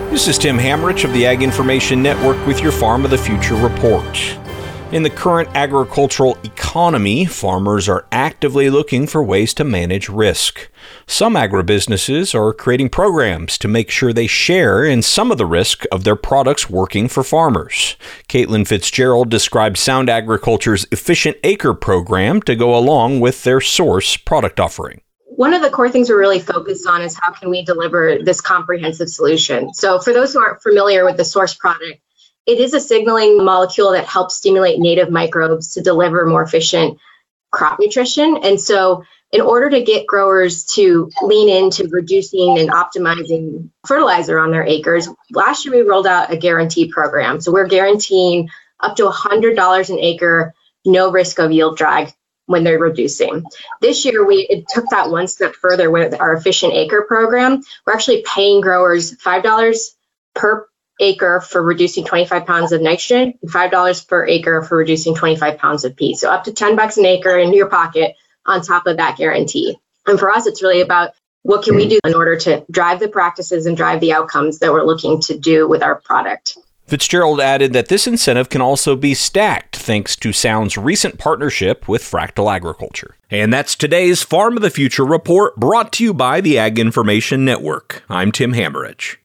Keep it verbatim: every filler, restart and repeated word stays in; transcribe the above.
This is Tim Hammerich of the Ag Information Network with your Farm of the Future report. In the current agricultural economy, farmers are actively looking for ways to manage risk. Some agribusinesses are creating programs to make sure they share in some of the risk of their products working for farmers. Caitlin Fitzgerald described Sound Agriculture's Efficient Acre program to go along with their Source product offering. One of the core things we're really focused on is how can we deliver this comprehensive solution. So for those who aren't familiar with the Source product, it is a signaling molecule that helps stimulate native microbes to deliver more efficient crop nutrition. And so in order to get growers to lean into reducing and optimizing fertilizer on their acres, last year we rolled out a guarantee program. So we're guaranteeing up to one hundred dollars an acre, no risk of yield drag when they're reducing. This year, we it took that one step further with our Efficient Acre program. We're actually paying growers five dollars per acre for reducing twenty-five pounds of nitrogen and five dollars per acre for reducing twenty-five pounds of P. So up to ten bucks an acre into your pocket on top of that guarantee. And for us, it's really about what can we do in order to drive the practices and drive the outcomes that we're looking to do with our product. Fitzgerald added that this incentive can also be stacked thanks to Sound's recent partnership with Fractal Agriculture. And that's today's Farm of the Future report, brought to you by the Ag Information Network. I'm Tim Hammerich.